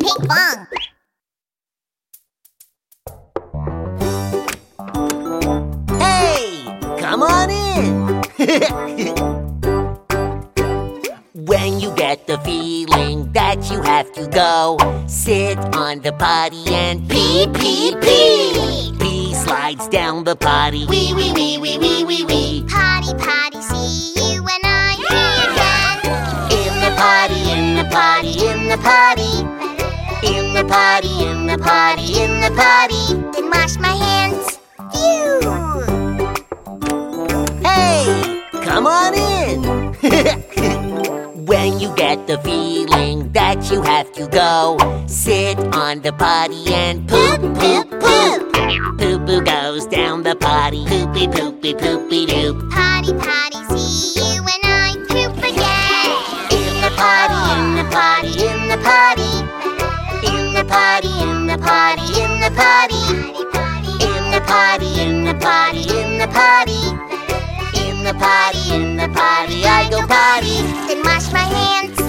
ping pong. Hey, come on in. When you get the feeling that you have to go, sit on the potty and pee, pee, pee. Pee slides down the potty. Wee, wee, wee, wee, wee, wee, wee. Potty, potty, see you when I'm free again. In the potty, in the potty, in the potty. In the potty, in the potty, in the potty. Then wash my hands. Phew! Hey, come on in. When you get the feeling that you have to go, sit on the potty and poop, poop, poop. Poo-poo goes down the potty. Poopy, poopy, poopy doop. Potty, potty, see you when I poop again. In the potty, in the potty, in the potty. In the potty, in the potty, in the potty. In the potty, in the potty, in the potty. In the potty, in the potty, I go potty. Then wash my hands.